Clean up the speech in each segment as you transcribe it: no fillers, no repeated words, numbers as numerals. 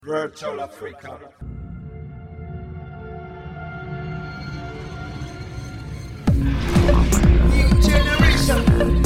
Virtual Africa. New generation.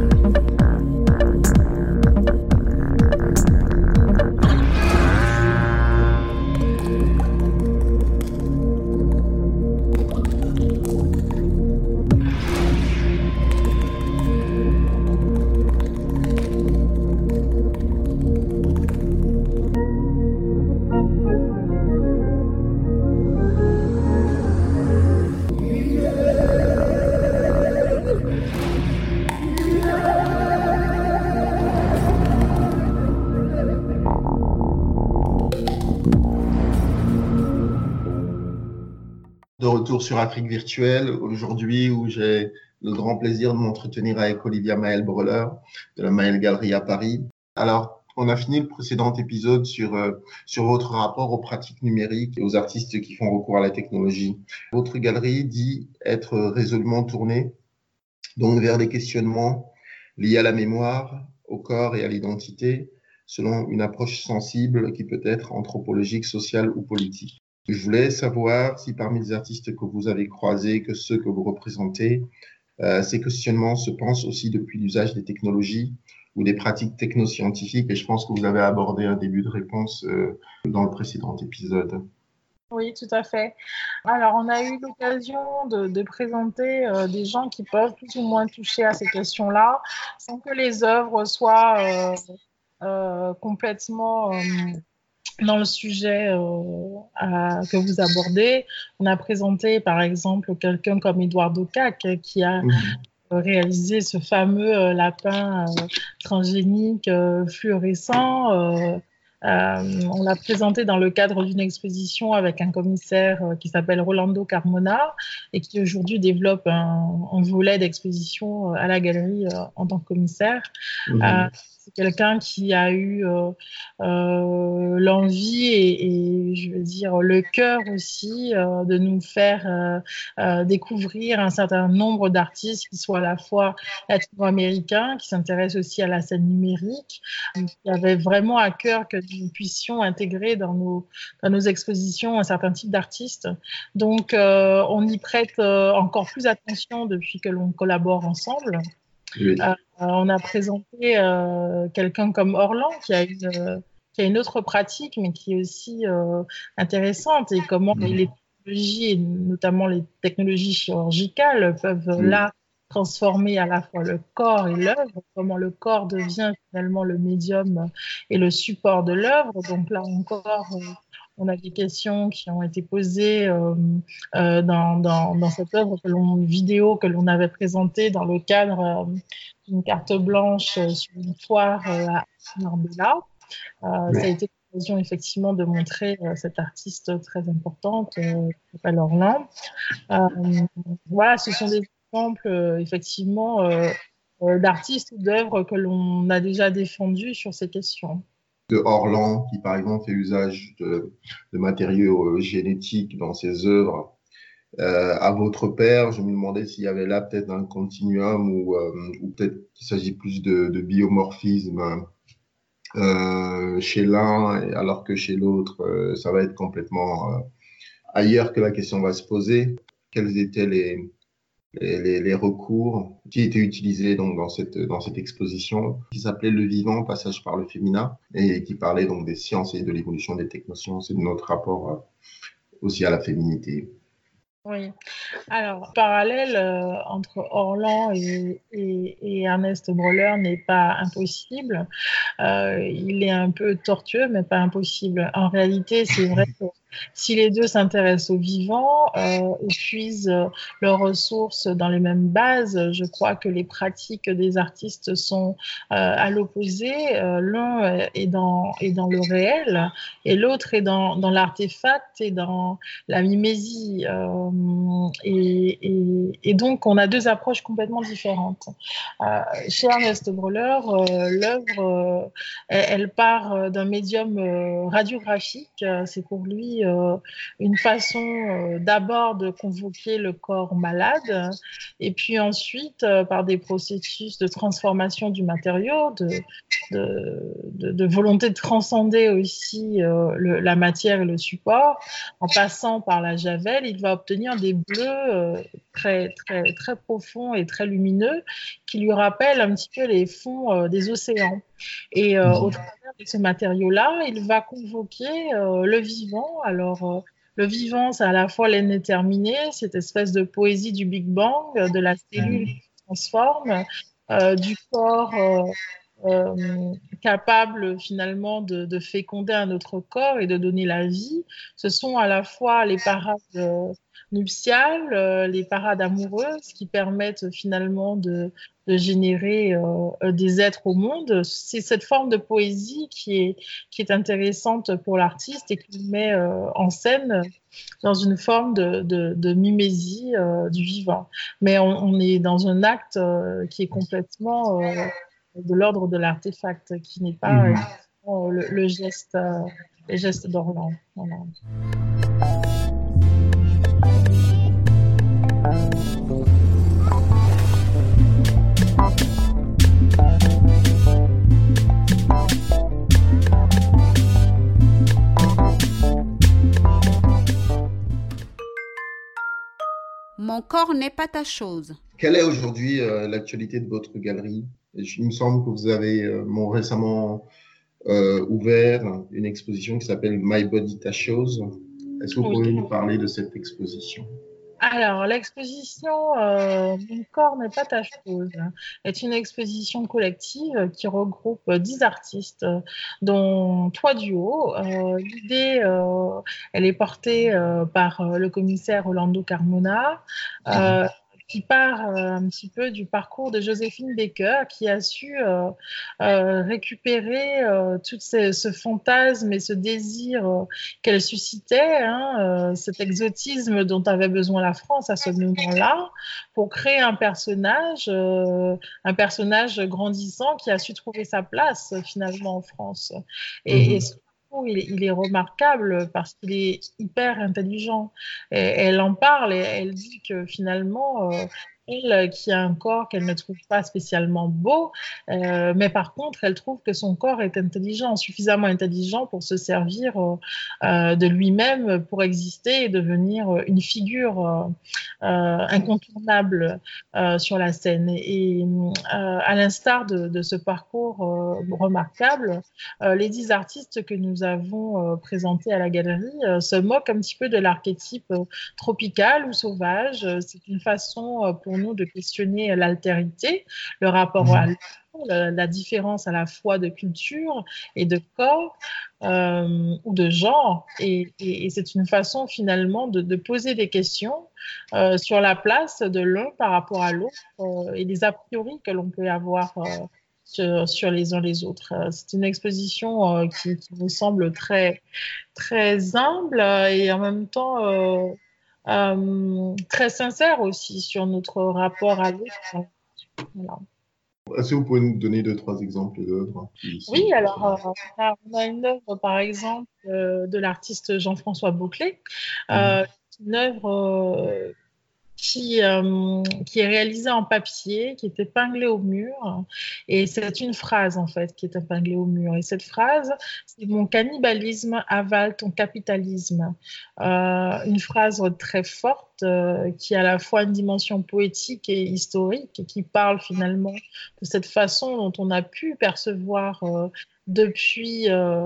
De retour sur Afrique virtuelle, aujourd'hui où j'ai le grand plaisir de m'entretenir avec Olivia Maëlle Breler de la Maëlle Galerie à Paris. Alors, on a fini le précédent épisode sur votre rapport aux pratiques numériques et aux artistes qui font recours à la technologie. Votre galerie dit être résolument tournée donc vers des questionnements liés à la mémoire, au corps et à l'identité, selon une approche sensible qui peut être anthropologique, sociale ou politique. Je voulais savoir si parmi les artistes que vous avez croisés, que ceux que vous représentez, ces questionnements se pensent aussi depuis l'usage des technologies ou des pratiques technoscientifiques. Et je pense que vous avez abordé un début de réponse dans le précédent épisode. Oui, tout à fait. Alors, on a eu l'occasion de présenter des gens qui peuvent plus ou moins toucher à ces questions-là, sans que les œuvres soient complètement dans le sujet que vous abordez. On a présenté, par exemple, quelqu'un comme Eduardo Cac, qui a réalisé ce fameux lapin transgénique fluorescent. On l'a présenté dans le cadre d'une exposition avec un commissaire qui s'appelle Rolando Carmona et qui aujourd'hui développe un volet d'exposition à la galerie en tant que commissaire. C'est quelqu'un qui a eu l'envie et je veux dire le cœur aussi de nous faire découvrir un certain nombre d'artistes qui soient à la fois latino-américains, qui s'intéressent aussi à la scène numérique, qui avaient vraiment à cœur que nous puissions intégrer dans nos expositions un certain type d'artistes. Donc, on y prête encore plus attention depuis que l'on collabore ensemble. Oui. On a présenté quelqu'un comme Orlan qui a une autre pratique, mais qui est aussi intéressante, et comment les technologies, et notamment les technologies chirurgicales, peuvent là transformer à la fois le corps et l'œuvre, comment le corps devient finalement le médium et le support de l'œuvre. Donc là encore, on a des questions qui ont été posées dans cette œuvre vidéo que l'on avait présentée dans le cadre d'une carte blanche sur une foire à Marbella. Ça a été l'occasion effectivement de montrer cette artiste très importante qui s'appelle Orlan. Voilà, ce sont des exemples effectivement d'artistes ou d'œuvres que l'on a déjà défendus sur ces questions. De Orlan, qui par exemple fait usage de matériaux génétiques dans ses œuvres. À votre père, je me demandais s'il y avait là peut-être un continuum ou peut-être qu'il s'agit plus de biomorphisme chez l'un, alors que chez l'autre, ça va être complètement ailleurs que la question va se poser. Quels étaient les recours qui étaient utilisés donc dans cette exposition qui s'appelait Le Vivant, passage par le féminin, et qui parlait donc des sciences et de l'évolution des technosciences et de notre rapport aussi à la féminité. Oui. Alors, parallèle entre Orlan et Ernest Breler n'est pas impossible. Il est un peu tortueux, mais pas impossible. En réalité, c'est vrai que si les deux s'intéressent au vivant et puisent leurs ressources dans les mêmes bases, je crois que les pratiques des artistes sont à l'opposé. L'un est dans le réel et l'autre est dans l'artefact et dans la mimésie. Et donc, on a deux approches complètement différentes. Chez Ernest Breler, l'œuvre, elle part d'un médium radiographique. C'est pour lui une façon d'abord de convoquer le corps malade et puis ensuite, par des processus de transformation du matériau, de volonté de transcender aussi la matière et le support. En passant par la javel, il va obtenir des bleus très, très, très profonds et très lumineux qui lui rappellent un petit peu les fonds des océans. Et au travers de ce matériau-là, il va convoquer le vivant. Alors, le vivant, c'est à la fois l'indéterminé, cette espèce de poésie du Big Bang, de la cellule qui se transforme, du corps capable finalement de féconder un autre corps et de donner la vie. Ce sont à la fois les parades nuptiales, les parades amoureuses qui permettent finalement de générer des êtres au monde. C'est cette forme de poésie qui est intéressante pour l'artiste et qui le met en scène dans une forme de mimésie du vivant. Mais on est dans un acte qui est complètement de l'ordre de l'artefact, qui n'est pas le geste, les gestes d'Orlan. Voilà. Mon corps n'est pas ta chose. Quelle est aujourd'hui l'actualité de votre galerie? Il me semble que vous avez récemment ouvert une exposition qui s'appelle My Body Ta Chose. Est-ce que vous pouvez nous parler de cette exposition? Alors, l'exposition Mon corps n'est pas ta chose est une exposition collective qui regroupe 10 artistes, dont 3 duos. L'idée, elle est portée par le commissaire Orlando Carmona, qui part un petit peu du parcours de Joséphine Baker, qui a su récupérer tout ce fantasme et ce désir qu'elle suscitait, cet exotisme dont avait besoin la France à ce moment-là, pour créer un personnage grandissant qui a su trouver sa place finalement en France. Et il est remarquable parce qu'il est hyper intelligent. Et elle en parle et elle dit que finalement, elle, qui a un corps qu'elle ne trouve pas spécialement beau, mais par contre, elle trouve que son corps est intelligent, suffisamment intelligent pour se servir de lui-même pour exister et devenir une figure incontournable sur la scène. Et à l'instar de ce parcours remarquable, les 10 artistes que nous avons présentés à la galerie se moquent un petit peu de l'archétype tropical ou sauvage. C'est une façon pour nous de questionner l'altérité, le rapport à la différence à la fois de culture et de corps ou de genre. Et c'est une façon finalement de poser des questions sur la place de l'un par rapport à l'autre et les a priori que l'on peut avoir sur les uns les autres. C'est une exposition qui me semble très, très humble et en même temps très sincère aussi sur notre rapport à l'autre. Voilà. Est-ce que vous pouvez nous donner 2-3 exemples d'œuvres? Oui, alors on a une œuvre par exemple de l'artiste Jean-François Bouclé, une œuvre qui est réalisée en papier, qui est épinglée au mur. Et c'est une phrase, en fait, qui est épinglée au mur. Et cette phrase, c'est « Mon cannibalisme avale ton capitalisme ». Une phrase très forte qui a à la fois une dimension poétique et historique et qui parle finalement de cette façon dont on a pu percevoir depuis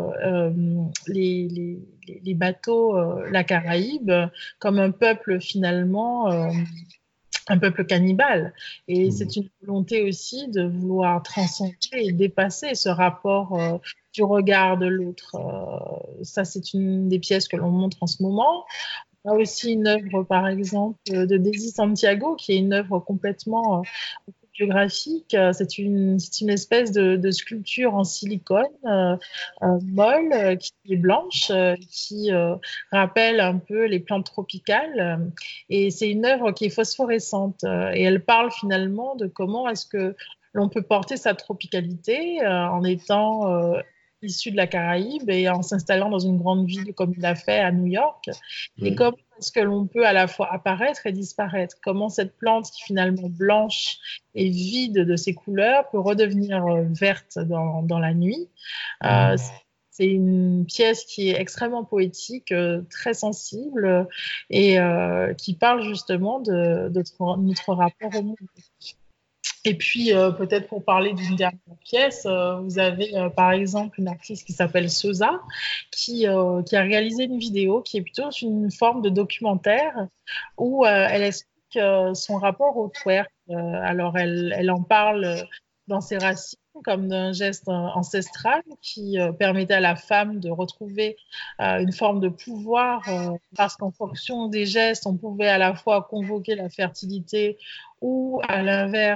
les bateaux, la Caraïbe, comme un peuple finalement, un peuple cannibale. Et c'est une volonté aussi de vouloir transcender et dépasser ce rapport du regard de l'autre. Ça, c'est une des pièces que l'on montre en ce moment. On a aussi une œuvre, par exemple, de Daisy Santiago, qui est une œuvre complètement biographique. C'est une espèce de sculpture en silicone molle, qui est blanche, qui rappelle un peu les plantes tropicales. Et c'est une œuvre qui est phosphorescente. Et elle parle finalement de comment est-ce que l'on peut porter sa tropicalité en étant issu de la Caraïbe et en s'installant dans une grande ville comme il l'a fait à New York. Et Oui. comment est-ce que l'on peut à la fois apparaître et disparaître? Comment cette plante qui finalement blanche et vide de ses couleurs peut redevenir verte dans la nuit? C'est une pièce qui est extrêmement poétique, très sensible et qui parle justement de notre rapport au monde. Et puis, peut-être pour parler d'une dernière pièce, vous avez par exemple une artiste qui s'appelle Sosa, qui a réalisé une vidéo qui est plutôt une forme de documentaire où elle explique son rapport au twerk. Alors, elle en parle dans ses racines comme d'un geste ancestral qui permettait à la femme de retrouver une forme de pouvoir parce qu'en fonction des gestes, on pouvait à la fois convoquer la fertilité ou à l'inverse,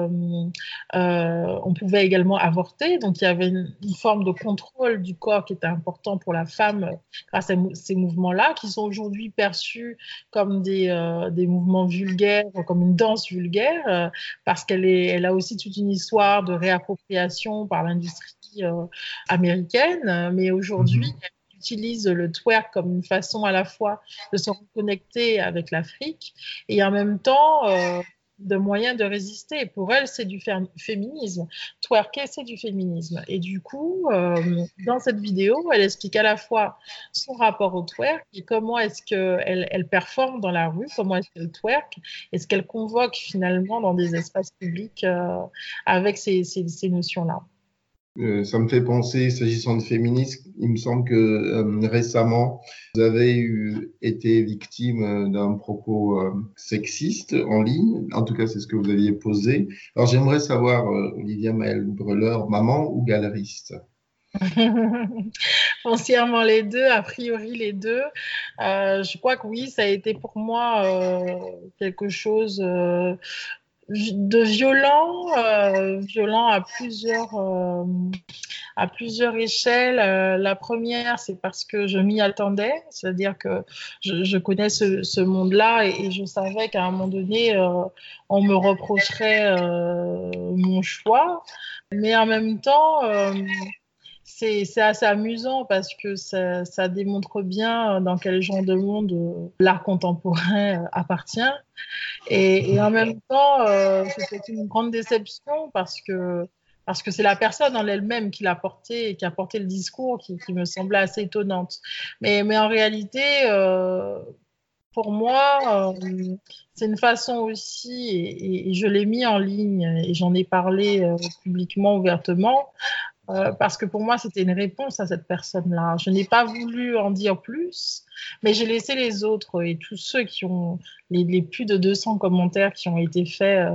on pouvait également avorter. Donc, il y avait une forme de contrôle du corps qui était important pour la femme grâce à ces mouvements-là, qui sont aujourd'hui perçus comme des mouvements vulgaires, comme une danse vulgaire, parce elle a aussi toute une histoire de réappropriation par l'industrie américaine. Mais aujourd'hui, elle utilise le twerk comme une façon à la fois de se reconnecter avec l'Afrique et en même temps de moyens de résister. Pour elle, c'est du féminisme. Twerker, c'est du féminisme. Et du coup, dans cette vidéo, elle explique à la fois son rapport au twerk et comment est-ce qu'elle performe dans la rue, comment est-ce qu'elle twerk et ce qu'elle convoque finalement dans des espaces publics avec ces notions-là. Ça me fait penser, s'agissant de féminisme, il me semble que récemment, vous avez été victime d'un propos sexiste en ligne. En tout cas, c'est ce que vous aviez posé. Alors, j'aimerais savoir, Olivia Maëlle Breleur, maman ou galeriste? Foncièrement les deux, a priori les deux. Je crois que oui, ça a été pour moi quelque chose de violent à plusieurs échelles. La première, c'est parce que je m'y attendais, c'est-à-dire que je connais ce monde-là et je savais qu'à un moment donné, on me reprocherait mon choix. Mais en même temps, c'est assez amusant parce que ça démontre bien dans quel genre de monde l'art contemporain appartient. Et en même temps, c'était une grande déception parce que c'est la personne en elle-même qui l'a porté et qui a porté le discours qui me semblait assez étonnante. Mais en réalité, pour moi, c'est une façon aussi, et je l'ai mis en ligne et j'en ai parlé publiquement, ouvertement, parce que pour moi, c'était une réponse à cette personne-là. Je n'ai pas voulu en dire plus, mais j'ai laissé les autres et tous ceux qui ont les plus de 200 commentaires qui ont été faits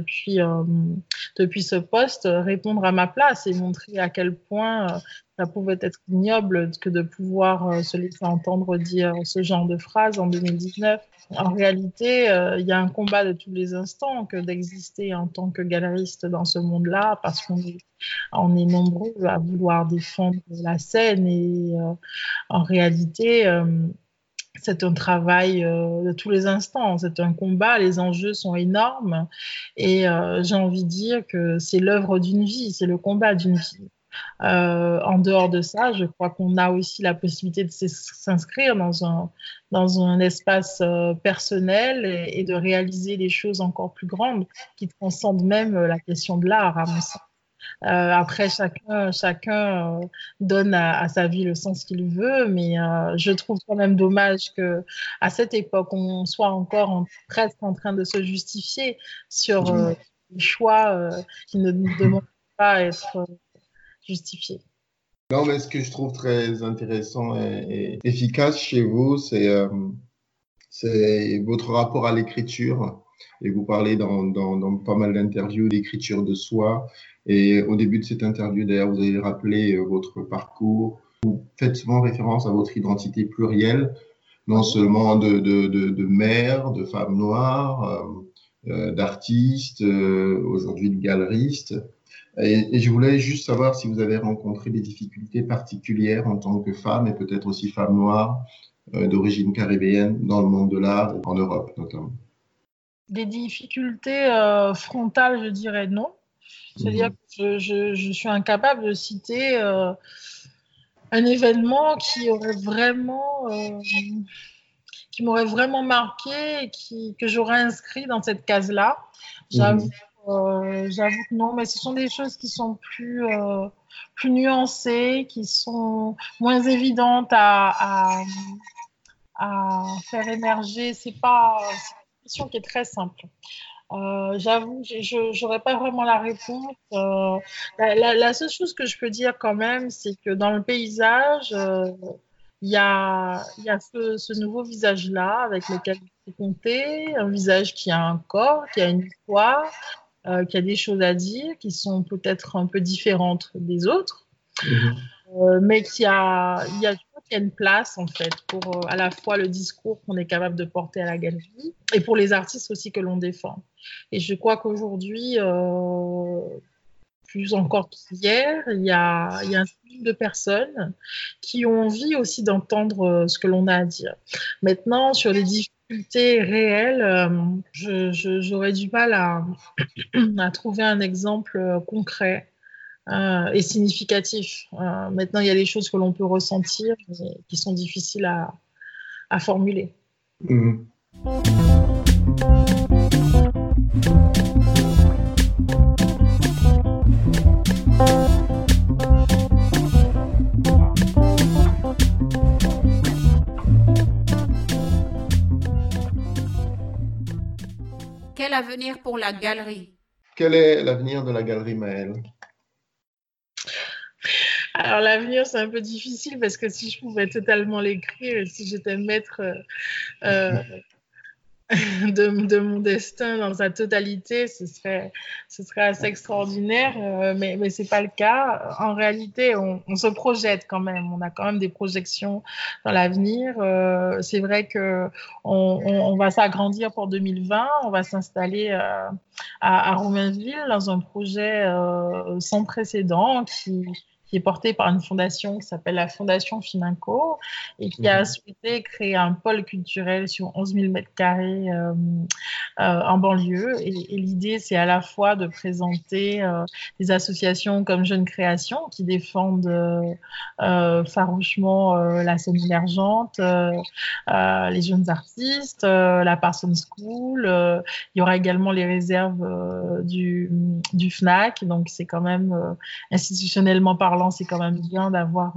depuis ce post répondre à ma place et montrer à quel point ça pouvait être ignoble que de pouvoir se laisser entendre dire ce genre de phrases en 2019. En réalité, il y a un combat de tous les instants que d'exister en tant que galeriste dans ce monde-là parce on est nombreux à vouloir défendre la scène et en réalité, c'est un travail de tous les instants, c'est un combat, les enjeux sont énormes et j'ai envie de dire que c'est l'œuvre d'une vie, c'est le combat d'une vie. En dehors de ça, je crois qu'on a aussi la possibilité de s'inscrire dans un espace personnel et de réaliser des choses encore plus grandes qui transcendent même la question de l'art, à mon sens. Après, chacun donne à sa vie le sens qu'il veut, mais je trouve quand même dommage qu'à cette époque, on soit encore presque en train de se justifier sur des choix qui ne demandent pas à être justifiés. Non, mais ce que je trouve très intéressant et efficace chez vous, c'est votre rapport à l'écriture. Et vous parlez dans pas mal d'interviews d'écriture de soi. Et au début de cette interview, d'ailleurs, vous avez rappelé votre parcours. Vous faites souvent référence à votre identité plurielle, non seulement de mère, de femme noire, d'artiste, aujourd'hui de galeriste. Et je voulais juste savoir si vous avez rencontré des difficultés particulières en tant que femme et peut-être aussi femme noire d'origine caribéenne dans le monde de l'art, en Europe notamment. Des difficultés frontales, je dirais non. C'est-à-dire que je suis incapable de citer un événement qui m'aurait vraiment marqué et que j'aurais inscrit dans cette case-là. J'avoue, j'avoue que non, mais ce sont des choses qui sont plus nuancées, qui sont moins évidentes à faire émerger. C'est une question qui est très simple. J'avoue, je n'aurais pas vraiment la réponse. La seule chose que je peux dire quand même, c'est que dans le paysage, il y a ce nouveau visage-là avec lequel il faut compter, un visage qui a un corps, qui a une histoire, qui a des choses à dire, qui sont peut-être un peu différentes des autres, mais il y a une place en fait pour à la fois le discours qu'on est capable de porter à la galerie et pour les artistes aussi que l'on défend. Et je crois qu'aujourd'hui, plus encore qu'hier, il y a un nombre de personnes qui ont envie aussi d'entendre ce que l'on a à dire. Maintenant, sur les difficultés réelles, j'aurais du mal à trouver un exemple concret et significatif. Maintenant, il y a des choses que l'on peut ressentir mais qui sont difficiles à formuler. Quel avenir pour la galerie? Quel est l'avenir de la galerie Maëlle? Alors l'avenir, c'est un peu difficile parce que si je pouvais totalement l'écrire, si j'étais maître de mon destin dans sa totalité, ce serait assez extraordinaire, mais c'est pas le cas. En réalité, on se projette quand même. On a quand même des projections dans l'avenir. C'est vrai que on va s'agrandir pour 2020. On va s'installer à Romainville dans un projet sans précédent qui est porté par une fondation qui s'appelle la Fondation Financo et qui a souhaité créer un pôle culturel sur 11 000 mètres carrés en banlieue. Et l'idée, c'est à la fois de présenter des associations comme Jeunes Créations qui défendent farouchement la scène émergente, les jeunes artistes, la Parsons School. Il y aura également les réserves du FNAC. Donc, c'est quand même institutionnellement parlant, c'est quand même bien d'avoir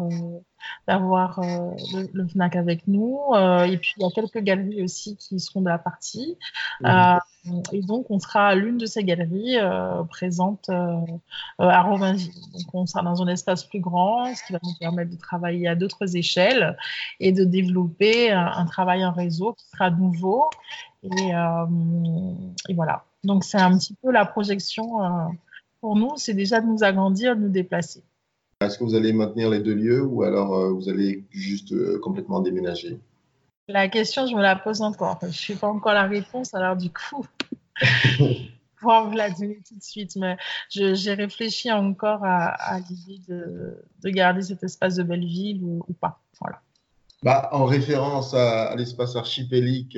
le FNAC avec nous. Et puis, il y a quelques galeries aussi qui seront de la partie. Et donc, on sera à l'une de ces galeries présentes à Romainville. Donc, on sera dans un espace plus grand, ce qui va nous permettre de travailler à d'autres échelles et de développer un travail en réseau qui sera nouveau. Et voilà. Donc, c'est un petit peu la projection pour nous, c'est déjà de nous agrandir, de nous déplacer. Est-ce que vous allez maintenir les deux lieux ou alors vous allez juste complètement déménager? La question, je me la pose encore. Je ne sais pas encore la réponse, alors du coup, pouvoir vous la donner tout de suite. Mais j'ai réfléchi encore à l'idée de garder cet espace de Belleville ou pas. Voilà. En référence à l'espace archipélique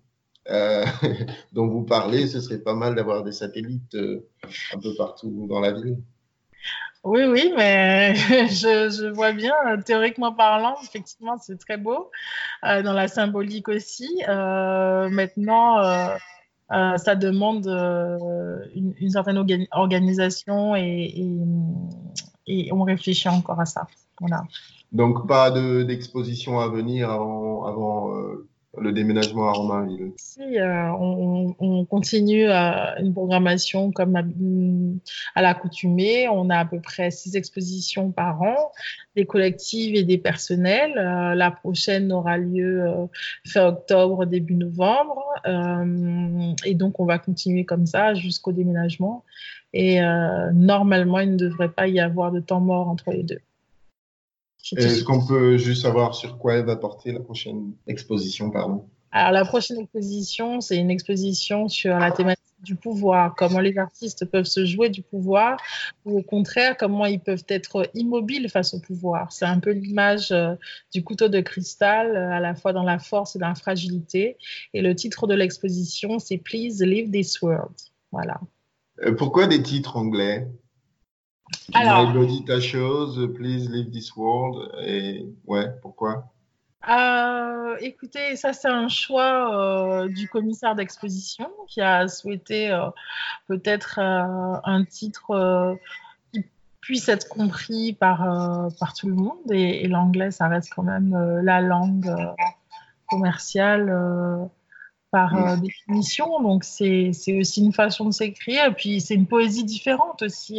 dont vous parlez, ce serait pas mal d'avoir des satellites un peu partout dans la ville. Oui, mais je vois bien, théoriquement parlant, effectivement, c'est très beau, dans la symbolique aussi. Maintenant, ça demande une certaine organisation et on réfléchit encore à ça. Voilà. Donc, pas d'exposition à venir avant le déménagement à Romainville. Si, on continue une programmation comme à l'accoutumée. On a à peu près 6 expositions par an, des collectives et des personnels. La prochaine aura lieu fin octobre, début novembre. Et donc, on va continuer comme ça jusqu'au déménagement. Et normalement, il ne devrait pas y avoir de temps mort entre les deux. Est-ce qu'on peut juste savoir sur quoi elle va porter la prochaine exposition, pardon? Alors, la prochaine exposition, c'est une exposition sur la thématique du pouvoir, comment les artistes peuvent se jouer du pouvoir ou au contraire, comment ils peuvent être immobiles face au pouvoir. C'est un peu l'image du couteau de cristal, à la fois dans la force et dans la fragilité. Et le titre de l'exposition, c'est « Please leave this world ». Voilà. Pourquoi des titres anglais? Alors, My Body Ta Chose, Please Leave This World. Et ouais, pourquoi? écoutez, ça c'est un choix du commissaire d'exposition qui a souhaité peut-être un titre qui puisse être compris par tout le monde. Et l'anglais, ça reste quand même la langue commerciale par définition. Donc c'est aussi une façon de s'écrire. Et puis c'est une poésie différente aussi.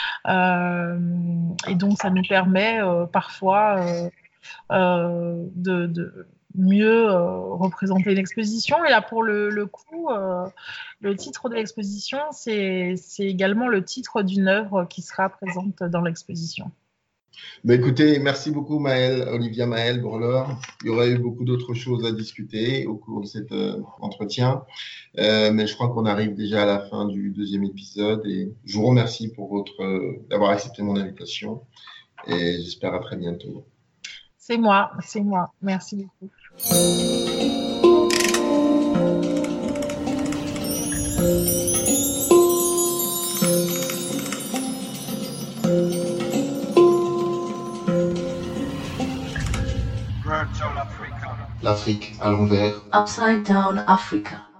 Et donc ça nous permet parfois de mieux représenter l'exposition. Et là, pour le coup, le titre de l'exposition, c'est également le titre d'une œuvre qui sera présente dans l'exposition. Ben écoutez, merci beaucoup Olivia Maëlle Borler. Il y aurait eu beaucoup d'autres choses à discuter au cours de cet entretien, mais je crois qu'on arrive déjà à la fin du deuxième épisode et je vous remercie pour d'avoir accepté mon invitation et j'espère à très bientôt. C'est moi. Merci beaucoup. Virtual Africa. L'Afrique à l'envers. Upside Down Africa.